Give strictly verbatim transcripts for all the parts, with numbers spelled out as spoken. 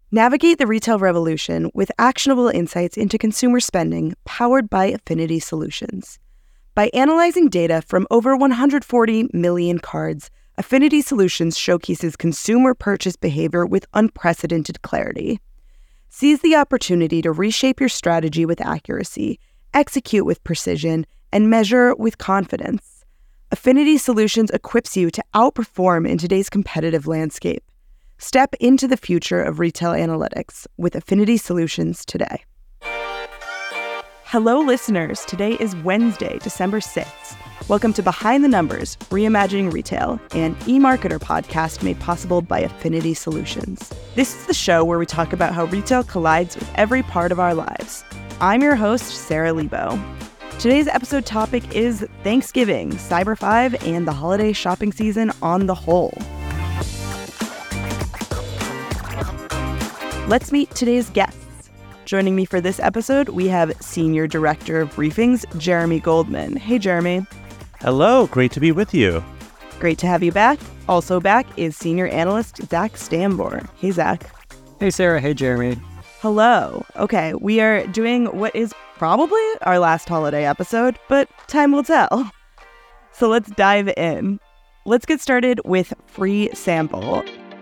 Navigate the retail revolution with actionable insights into consumer spending powered by Affinity Solutions. By analyzing data from over one hundred forty million cards, Affinity Solutions showcases consumer purchase behavior with unprecedented clarity. Seize the opportunity to reshape your strategy with accuracy, execute with precision, and measure with confidence. Affinity Solutions equips you to outperform in today's competitive landscape. Step into the future of retail analytics with Affinity Solutions today. Hello, listeners. Today is Wednesday, December sixth. Welcome to Behind the Numbers, Reimagining Retail, an eMarketer podcast made possible by Affinity Solutions. This is the show where we talk about how retail collides with every part of our lives. I'm your host, Sarah Lebo. Today's episode topic is Thanksgiving, Cyber five, and the holiday shopping season on the whole. Let's meet today's guests. Joining me for this episode, we have Senior Director of Briefings, Jeremy Goldman. Hey, Jeremy. Hello, great to be with you. Great to have you back. Also back is Senior Analyst Zach Stambor. Hey, Zach. Hey, Sarah. Hey, Jeremy. Hello. Okay, we are doing what is probably our last holiday episode, but time will tell. So let's dive in. Let's get started with Free Sample.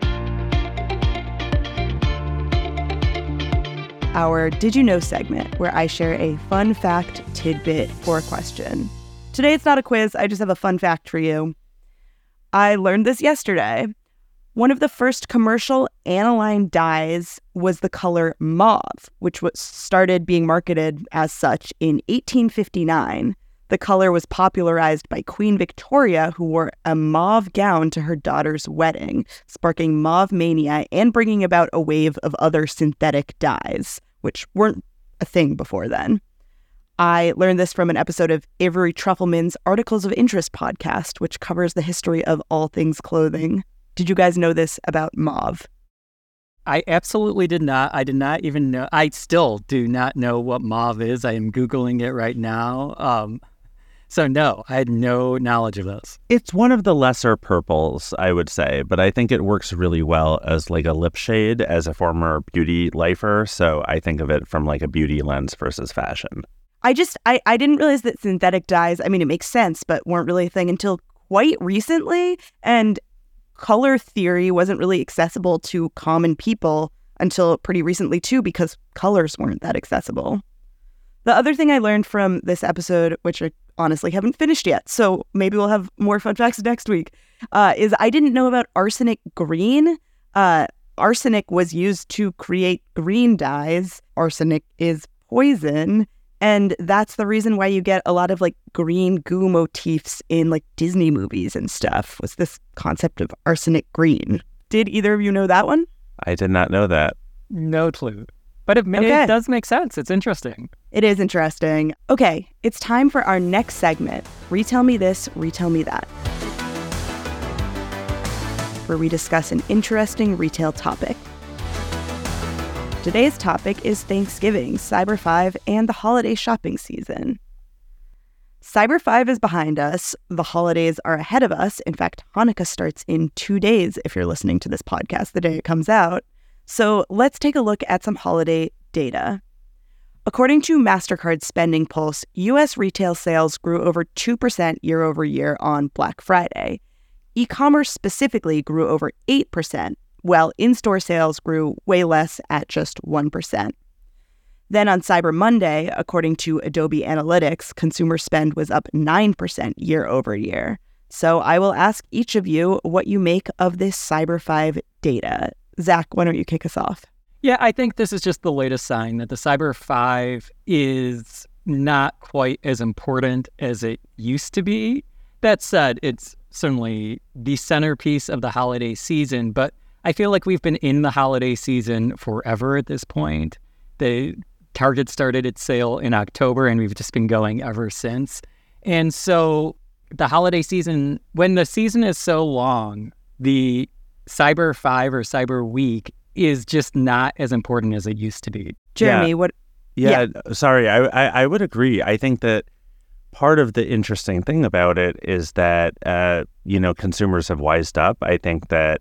Our Did You Know segment, where I share a fun fact, tidbit, or question. Today it's not a quiz, I just have a fun fact for you. I learned this yesterday. One of the first commercial aniline dyes was the color mauve, which was started being marketed as such in eighteen fifty-nine. The color was popularized by Queen Victoria, who wore a mauve gown to her daughter's wedding, sparking mauve mania and bringing about a wave of other synthetic dyes, which weren't a thing before then. I learned this from an episode of Avery Trufelman's Articles of Interest podcast, which covers the history of all things clothing. Did you guys know this about mauve? I absolutely did not. I did not even know. I still do not know what mauve is. I am Googling it right now. Um, so no, I had no knowledge of this. It's one of the lesser purples, I would say, but I think it works really well as like a lip shade as a former beauty lifer. So I think of it from like a beauty lens versus fashion. I just, I, I didn't realize that synthetic dyes, I mean, it makes sense, but weren't really a thing until quite recently. And color theory wasn't really accessible to common people until pretty recently too, because colors weren't that accessible. The other thing I learned from this episode, which I honestly haven't finished yet, so maybe we'll have more fun facts next week, uh, is I didn't know about arsenic green. Uh, arsenic was used to create green dyes. Arsenic is poison. And that's the reason why you get a lot of like green goo motifs in like Disney movies and stuff, was this concept of arsenic green. Did either of you know that one? I did not know that. No clue. But it, okay. it does make sense. It's interesting. It is interesting. Okay, it's time for our next segment, Retell Me This, Retell Me That, where we discuss an interesting retail topic. Today's topic is Thanksgiving, Cyber five, and the holiday shopping season. Cyber five is behind us. The holidays are ahead of us. In fact, Hanukkah starts in two days if you're listening to this podcast the day it comes out. So let's take a look at some holiday data. According to MasterCard's Spending Pulse, U S retail sales grew over two percent year over year on Black Friday. E-commerce specifically grew over eight percent, while in-store sales grew way less at just one percent. Then on Cyber Monday, according to Adobe Analytics, consumer spend was up nine percent year over year. So I will ask each of you what you make of this Cyber five data. Zach, why don't you kick us off? Yeah, I think this is just the latest sign that the Cyber five is not quite as important as it used to be. That said, it's certainly the centerpiece of the holiday season, but I feel like we've been in the holiday season forever at this point. The Target started its sale in October, and we've just been going ever since. And so the holiday season, when the season is so long, the Cyber five or Cyber Week is just not as important as it used to be. Jeremy, yeah. what? Yeah, yeah. sorry, I, I I would agree. I think that part of the interesting thing about it is that, uh, you know, consumers have wised up. I think that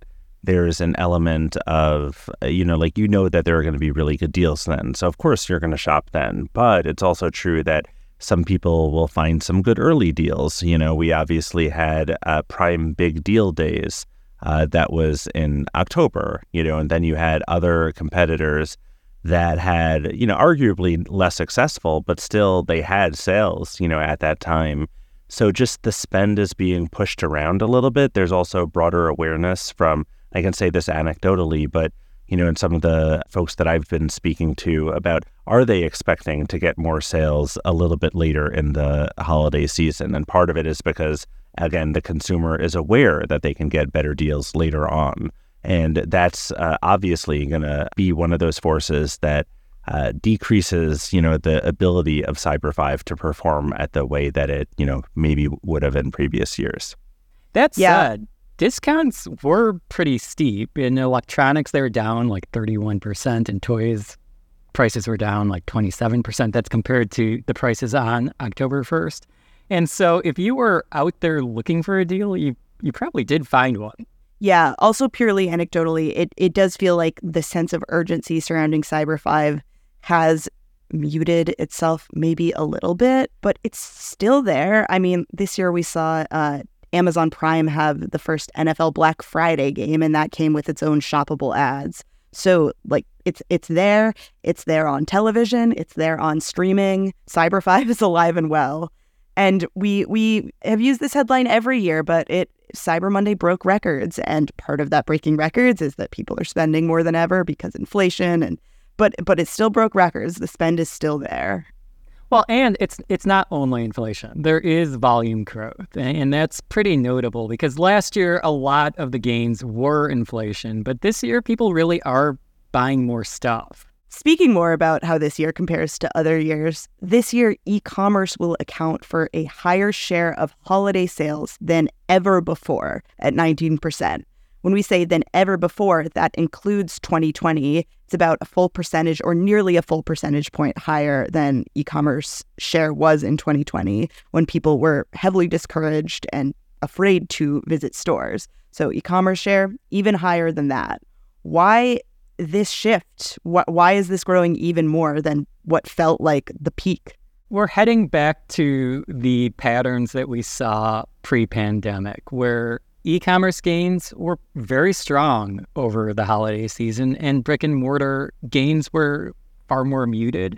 there's an element of, uh, you know, like, you know that there are going to be really good deals then. So, of course, you're going to shop then. But it's also true that some people will find some good early deals. You know, we obviously had uh, Prime Big Deal Days uh, that was in October, you know, and then you had other competitors that had, you know, arguably less successful, but still they had sales, you know, at that time. So just the spend is being pushed around a little bit. There's also broader awareness from, I can say this anecdotally, but, you know, in some of the folks that I've been speaking to about, are they expecting to get more sales a little bit later in the holiday season? And part of it is because, again, the consumer is aware that they can get better deals later on. And that's uh, obviously going to be one of those forces that uh, decreases, you know, the ability of Cyber five to perform at the way that it, you know, maybe would have in previous years. That Yeah. said, discounts were pretty steep. In electronics, they were down like thirty-one percent. In toys, prices were down like twenty-seven percent. That's compared to the prices on October first. And so if you were out there looking for a deal, you, you probably did find one. Yeah, also purely anecdotally, it, it does feel like the sense of urgency surrounding Cyber five has muted itself maybe a little bit, but it's still there. I mean, this year we saw uh, Amazon Prime have the first N F L Black Friday game, and that came with its own shoppable ads. So, like, it's it's there. It's there on television. It's there on streaming. Cyber five is alive and well. And we we have used this headline every year, but it Cyber Monday broke records, and part of that breaking records is that people are spending more than ever because inflation, and but but it still broke records. The spend is still there. Well, and it's it's not only inflation. There is volume growth, and, and that's pretty notable because last year a lot of the gains were inflation, but this year people really are buying more stuff. Speaking more about how this year compares to other years, this year e-commerce will account for a higher share of holiday sales than ever before at nineteen percent. When we say than ever before, that includes twenty twenty. It's about a full percentage or nearly a full percentage point higher than e-commerce share was in twenty twenty, when people were heavily discouraged and afraid to visit stores. So e-commerce share, even higher than that. Why this shift? Wh- why is this growing even more than what felt like the peak? We're heading back to the patterns that we saw pre-pandemic, where e-commerce gains were very strong over the holiday season and brick and mortar gains were far more muted.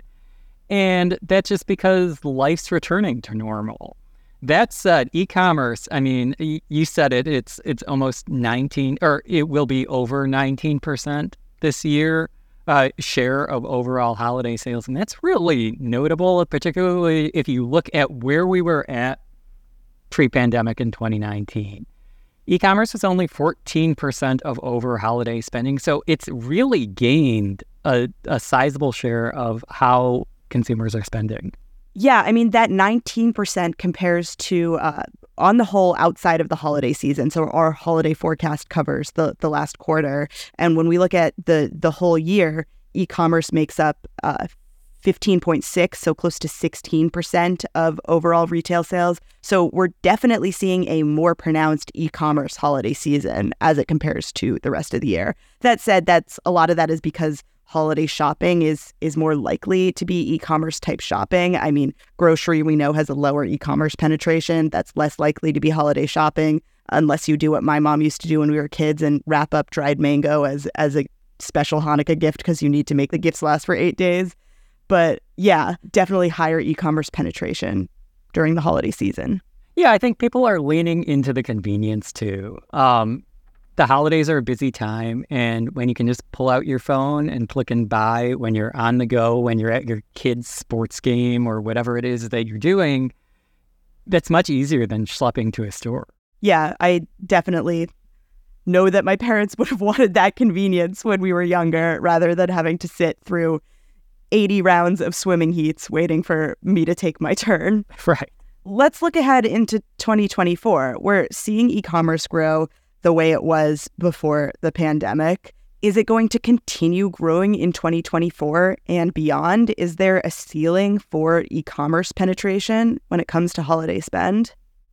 And that's just because life's returning to normal. That said, e-commerce, I mean, y- you said it, it's it's almost nineteen, or it will be over nineteen percent this year, uh, share of overall holiday sales. And that's really notable, particularly if you look at where we were at pre-pandemic in twenty nineteen. E-commerce was only fourteen percent of over holiday spending. So it's really gained a, a sizable share of how consumers are spending. Yeah, I mean, that nineteen percent compares to, uh, on the whole, outside of the holiday season. So our holiday forecast covers the, the last quarter. And when we look at the, the whole year, e-commerce makes up uh, fifteen point six, so close to sixteen percent of overall retail sales. So we're definitely seeing a more pronounced e-commerce holiday season as it compares to the rest of the year. That said, that's a lot of that is because holiday shopping is is more likely to be e-commerce type shopping. I mean, grocery we know has a lower e-commerce penetration. That's less likely to be holiday shopping unless you do what my mom used to do when we were kids and wrap up dried mango as as a special Hanukkah gift because you need to make the gifts last for eight days. But yeah, definitely higher e-commerce penetration during the holiday season. Yeah, I think people are leaning into the convenience too. Um, the holidays are a busy time, and when you can just pull out your phone and click and buy when you're on the go, when you're at your kid's sports game or whatever it is that you're doing, that's much easier than schlepping to a store. Yeah, I definitely know that my parents would have wanted that convenience when we were younger rather than having to sit through eighty rounds of swimming heats waiting for me to take my turn. Right. Let's look ahead into twenty twenty-four. We're seeing e-commerce grow the way it was before the pandemic. Is it going to continue growing in twenty twenty-four and beyond? Is there a ceiling for e-commerce penetration when it comes to holiday spend?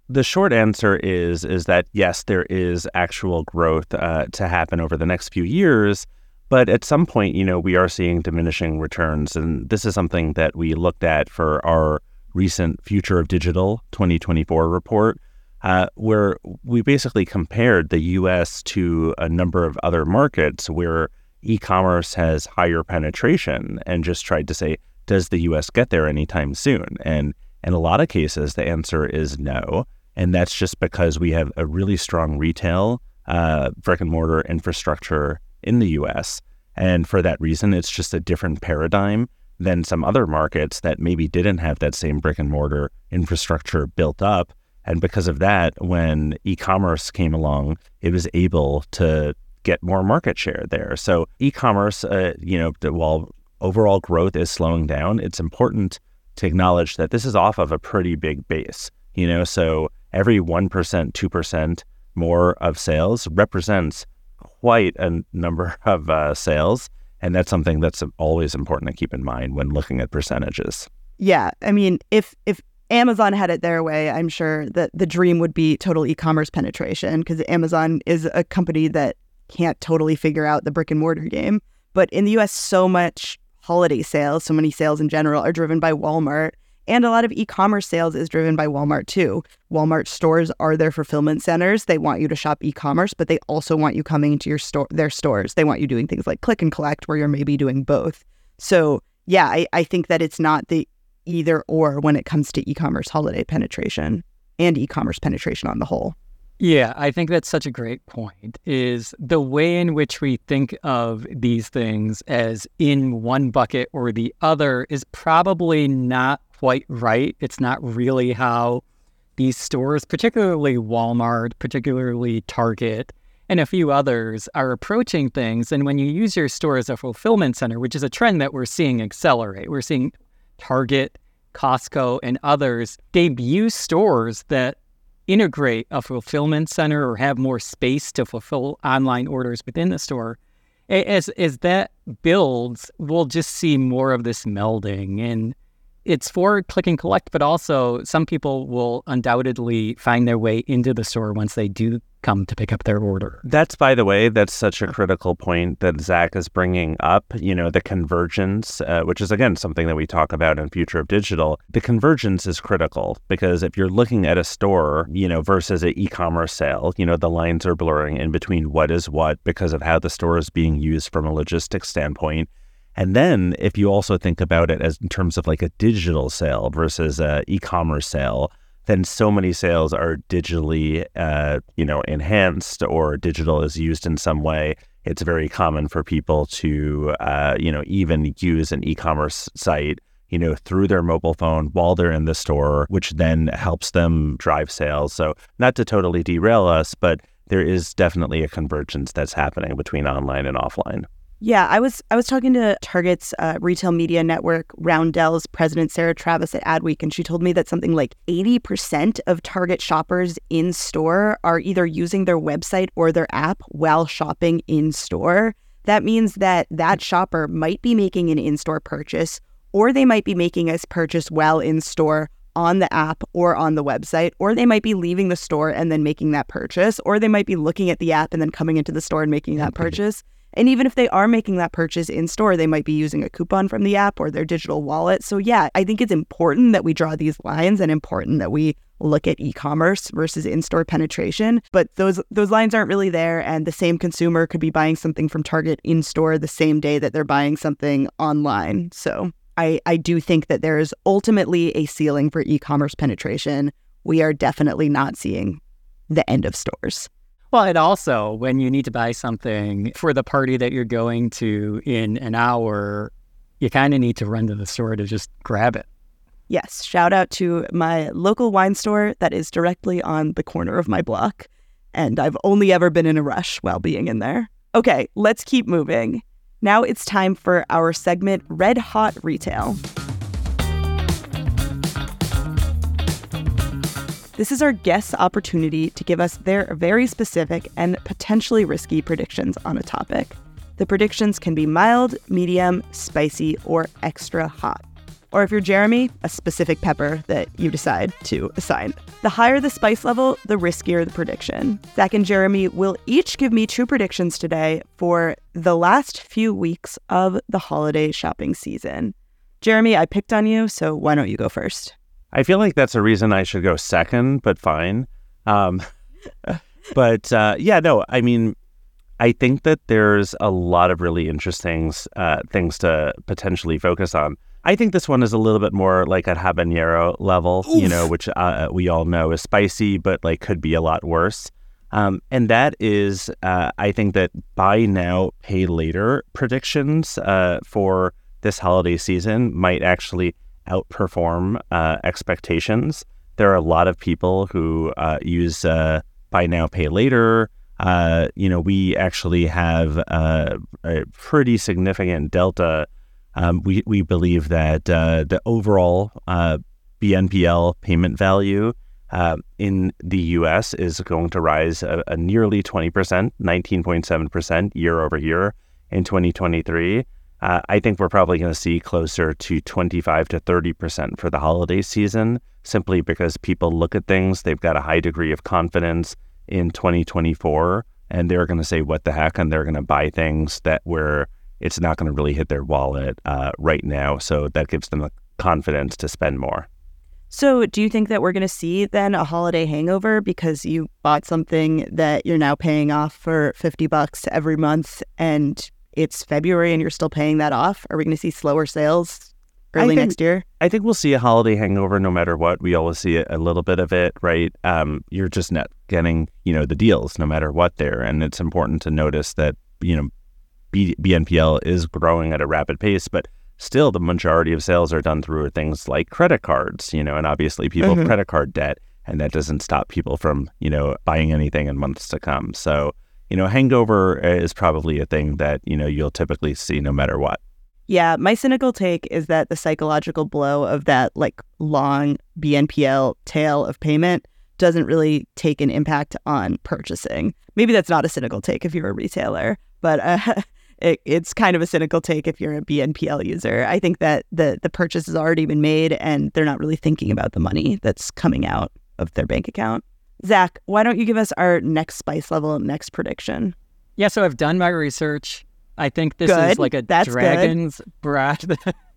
The short answer is is that, yes, there is actual growth uh, to happen over the next few years. But at some point, you know, we are seeing diminishing returns. And this is something that we looked at for our recent Future of Digital twenty twenty-four report, uh, where we basically compared the U S to a number of other markets where e-commerce has higher penetration and just tried to say, does the U S get there anytime soon? And in a lot of cases, the answer is no. And that's just because we have a really strong retail uh, brick and mortar infrastructure in the U S. And for that reason, it's just a different paradigm than some other markets that maybe didn't have that same brick and mortar infrastructure built up. And because of that, when e-commerce came along, it was able to get more market share there. So e-commerce, uh, you know, while overall growth is slowing down, it's important to acknowledge that this is off of a pretty big base. You know, so every one percent, two percent more of sales represents quite a number of uh, sales. And that's something that's always important to keep in mind when looking at percentages. Yeah. I mean, if if Amazon had it their way, I'm sure that the dream would be total e-commerce penetration, because Amazon is a company that can't totally figure out the brick and mortar game. But in the U S, so much holiday sales, so many sales in general are driven by Walmart. And a lot of e-commerce sales is driven by Walmart too. Walmart stores are their fulfillment centers. They want you to shop e-commerce, but they also want you coming into your store, their stores. They want you doing things like click and collect, where you're maybe doing both. So yeah, I, I think that it's not the either or when it comes to e-commerce holiday penetration and e-commerce penetration on the whole. Yeah, I think that's such a great point, is the way in which we think of these things as in one bucket or the other is probably not quite right. It's not really how these stores, particularly Walmart, particularly Target, and a few others, are approaching things. And when you use your store as a fulfillment center, which is a trend that we're seeing accelerate, we're seeing Target, Costco, and others debut stores that integrate a fulfillment center or have more space to fulfill online orders within the store. As as that builds, we'll just see more of this melding. And it's for click and collect, but also some people will undoubtedly find their way into the store once they do come to pick up their order. That's, by the way, that's such a critical point that Zach is bringing up, you know, the convergence, uh, which is, again, something that we talk about in Future of Digital. The convergence is critical because if you're looking at a store, you know, versus an e-commerce sale, you know, the lines are blurring in between what is what because of how the store is being used from a logistics standpoint. And then if you also think about it as in terms of like a digital sale versus a e-commerce sale, then so many sales are digitally, uh, you know, enhanced or digital is used in some way. It's very common for people to, uh, you know, even use an e-commerce site, you know, through their mobile phone while they're in the store, which then helps them drive sales. So not to totally derail us, but there is definitely a convergence that's happening between online and offline. Yeah, I was I was talking to Target's uh, retail media network, Roundell's president, Sarah Travis, at Adweek, and she told me that something like eighty percent of Target shoppers in store are either using their website or their app while shopping in store. That means that that shopper might be making an in-store purchase, or they might be making a purchase while in store on the app or on the website, or they might be leaving the store and then making that purchase, or they might be looking at the app and then coming into the store and making that purchase. And even if they are making that purchase in store, they might be using a coupon from the app or their digital wallet. So yeah, I think it's important that we draw these lines and important that we look at e-commerce versus in-store penetration. But those those lines aren't really there. And the same consumer could be buying something from Target in store the same day that they're buying something online. So I, I do think that there is ultimately a ceiling for e-commerce penetration. We are definitely not seeing the end of stores. Well, and also when you need to buy something for the party that you're going to in an hour, you kind of need to run to the store to just grab it. Yes. Shout out to my local wine store that is directly on the corner of my block. And I've only ever been in a rush while being in there. Okay, let's keep moving. Now it's time for our segment, Red Hot Retail. This is our guest's opportunity to give us their very specific and potentially risky predictions on a topic. The predictions can be mild, medium, spicy, or extra hot. Or if you're Jeremy, a specific pepper that you decide to assign. The higher the spice level, the riskier the prediction. Zach and Jeremy will each give me two predictions today for the last few weeks of the holiday shopping season. Jeremy, I picked on you, so why don't you go first? I feel like that's a reason I should go second, but fine. Um, but uh, yeah, no, I mean, I think that there's a lot of really interesting uh, things to potentially focus on. I think this one is a little bit more like a habanero level, Oof. you know, which uh, we all know is spicy, but like could be a lot worse. Um, and that is, uh, I think that buy now, pay later predictions uh, for this holiday season might actually outperform uh, expectations. There are a lot of people who uh, use uh, buy now, pay later. Uh, you know, we actually have uh, a pretty significant delta. Um, we, we believe that uh, the overall uh, B N P L payment value uh, in the U S is going to rise a, a nearly twenty percent, nineteen point seven percent year over year in twenty twenty-three. Uh, I think we're probably going to see closer to twenty-five to thirty percent for the holiday season, simply because people look at things, they've got a high degree of confidence in twenty twenty-four, and they're going to say, what the heck, and they're going to buy things that were it's not going to really hit their wallet uh, right now. So that gives them the confidence to spend more. So do you think that we're going to see then a holiday hangover because you bought something that you're now paying off for fifty bucks every month and it's February and you're still paying that off? Are we going to see slower sales early think, next year? I think we'll see a holiday hangover no matter what. We always see a, a little bit of it, right? Um, you're just not getting, you know, the deals no matter what there. And it's important to notice that, you know, B N P L is growing at a rapid pace, but still the majority of sales are done through things like credit cards, you know, and obviously people mm-hmm. have credit card debt, and that doesn't stop people from, you know, buying anything in months to come. So, you know, hangover is probably a thing that, you know, you'll typically see no matter what. Yeah, my cynical take is that the psychological blow of that like long B N P L tail of payment doesn't really take an impact on purchasing. Maybe that's not a cynical take if you're a retailer, but uh, it, it's kind of a cynical take if you're a B N P L user. I think that the, the purchase has already been made and they're not really thinking about the money that's coming out of their bank account. Zach, why don't you give us our next spice level, next prediction? Yeah, so I've done my research. I think this good. is like a That's dragon's good. breath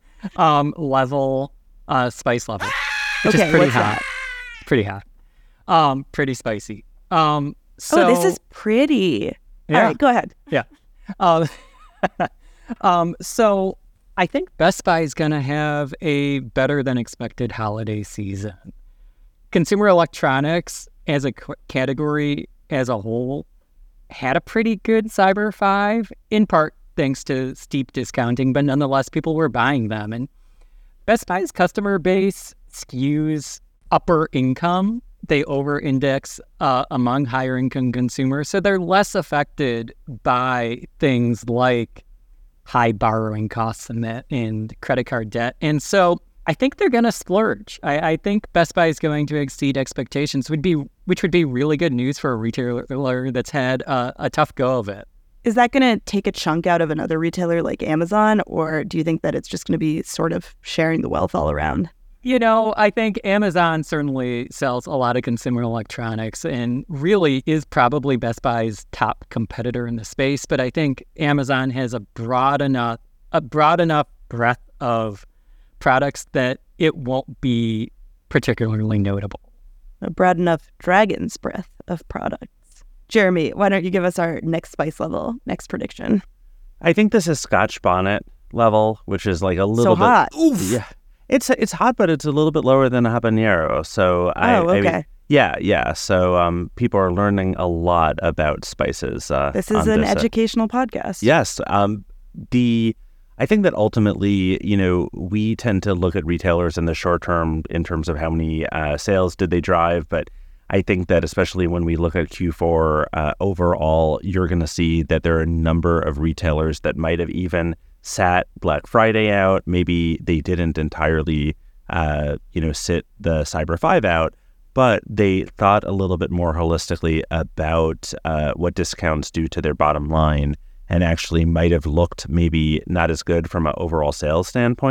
um, level uh, spice level, which okay, is pretty what's hot. That? Pretty hot. Um, pretty spicy. Um, so, oh, this is pretty. Yeah. All right, go ahead. Yeah. Um, um, so I think Best Buy is going to have a better than expected holiday season. Consumer electronics as a c- category as a whole had a pretty good Cyber five, in part thanks to steep discounting, but nonetheless, people were buying them. And Best Buy's customer base skews upper income. They over-index uh, among higher-income consumers, so they're less affected by things like high borrowing costs and, that, and credit card debt. And so I think they're going to splurge. I, I think Best Buy is going to exceed expectations, would be which would be really good news for a retailer that's had uh, a tough go of it. Is that going to take a chunk out of another retailer like Amazon, or do you think that it's just going to be sort of sharing the wealth all around? You know, I think Amazon certainly sells a lot of consumer electronics and really is probably Best Buy's top competitor in the space. But I think Amazon has a broad enough, a broad enough breadth of products that it won't be particularly notable. A broad enough dragon's breadth of products. Jeremy, why don't you give us our next spice level, next prediction? I think this is Scotch bonnet level, which is like a little so bit hot. Oof. Yeah. It's it's hot, but it's a little bit lower than a habanero. So I, oh, okay. I mean, yeah, yeah. So um, people are learning a lot about spices. Uh, this is an this, educational uh, podcast. Yes. Um, the I think that ultimately, you know, we tend to look at retailers in the short term in terms of how many uh, sales did they drive, but I think that especially when we look at Q four uh, overall, you're going to see that there are a number of retailers that might have even sat Black Friday out. Maybe they didn't entirely, uh, you know, sit the Cyber five out, but they thought a little bit more holistically about uh, what discounts do to their bottom line, and actually might have looked maybe not as good from an overall sales standpoint,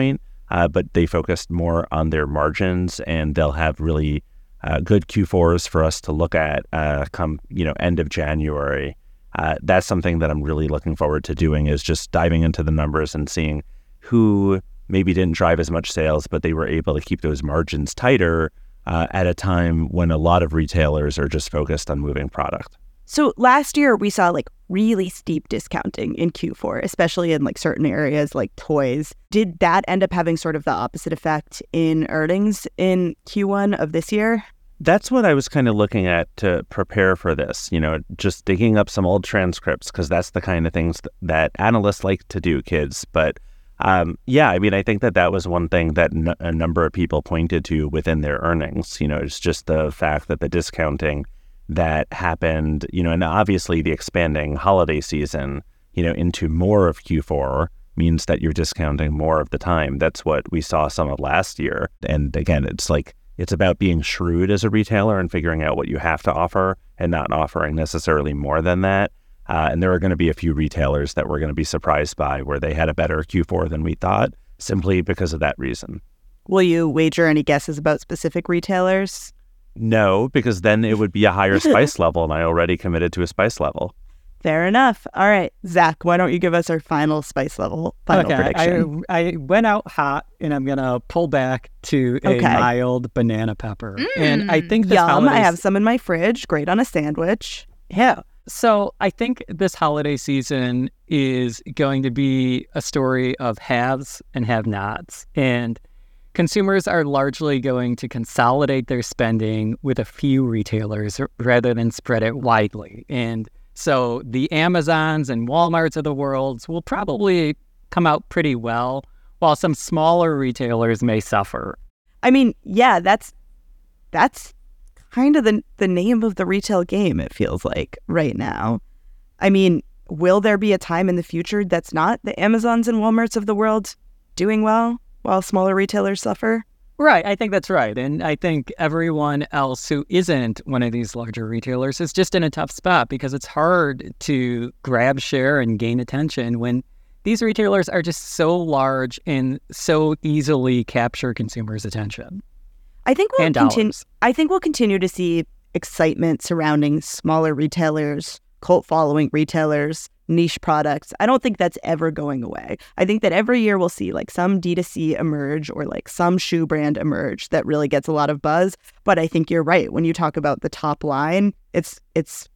uh, but they focused more on their margins, and they'll have really uh, good Q fours for us to look at uh, come, you know, end of January. Uh, that's something that I'm really looking forward to doing, is just diving into the numbers and seeing who maybe didn't drive as much sales, but they were able to keep those margins tighter uh, at a time when a lot of retailers are just focused on moving product. So last year we saw like really steep discounting in Q four, especially in like certain areas like toys. Did that end up having sort of the opposite effect in earnings in Q one of this year? That's what I was kind of looking at to prepare for this, you know, just digging up some old transcripts, because that's the kind of things th- that analysts like to do, kids. But um, yeah, I mean, I think that that was one thing that n- a number of people pointed to within their earnings. You know, it's just the fact that the discounting that happened, you know, and obviously the expanding holiday season, you know, into more of Q four means that you're discounting more of the time. That's what we saw some of last year. And again, it's like, it's about being shrewd as a retailer and figuring out what you have to offer and not offering necessarily more than that. Uh, and there are going to be a few retailers that we're going to be surprised by where they had a better Q four than we thought, simply because of that reason. Will you wager any guesses about specific retailers? No, because then it would be a higher spice level, and I already committed to a spice level. Fair enough. All right, Zach, why don't you give us our final spice level, final okay, prediction? I, I went out hot, and I'm going to pull back to a Okay. mild banana pepper. Mm, and I think this Yum, holiday I have some in my fridge. Great on a sandwich. Yeah. So I think this holiday season is going to be a story of haves and have-nots. And consumers are largely going to consolidate their spending with a few retailers rather than spread it widely. And so the Amazons and Walmarts of the world will probably come out pretty well, while some smaller retailers may suffer. I mean, yeah, that's that's kind of the the name of the retail game, it feels like, right now. I mean, will there be a time in the future that's not the Amazons and Walmarts of the world doing well while smaller retailers suffer? Right, I think that's right. And I think everyone else who isn't one of these larger retailers is just in a tough spot, because it's hard to grab share and gain attention when these retailers are just so large and so easily capture consumers' attention. I think we'll And continue. dollars. I think we'll continue to see excitement surrounding smaller retailers, cult following retailers, niche products. I don't think that's ever going away. I think that every year we'll see like some D two C emerge or like some shoe brand emerge that really gets a lot of buzz. But I think you're right. When you talk about the top line, it's it's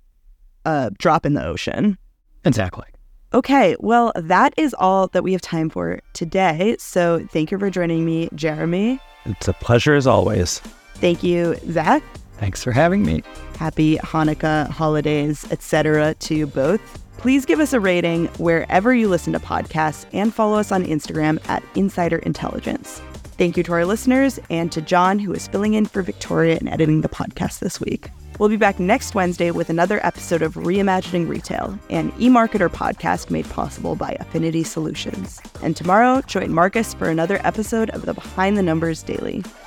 a drop in the ocean. Exactly. Okay, well, that is all that we have time for today. So thank you for joining me, Jeremy. It's a pleasure as always. Thank you, Zach. Thanks for having me. Happy Hanukkah, holidays, et cetera to you both. Please give us a rating wherever you listen to podcasts and follow us on Instagram at Insider Intelligence. Thank you to our listeners and to John, who is filling in for Victoria and editing the podcast this week. We'll be back next Wednesday with another episode of Reimagining Retail, an eMarketer podcast made possible by Affinity Solutions. And tomorrow, join Marcus for another episode of the Behind the Numbers Daily.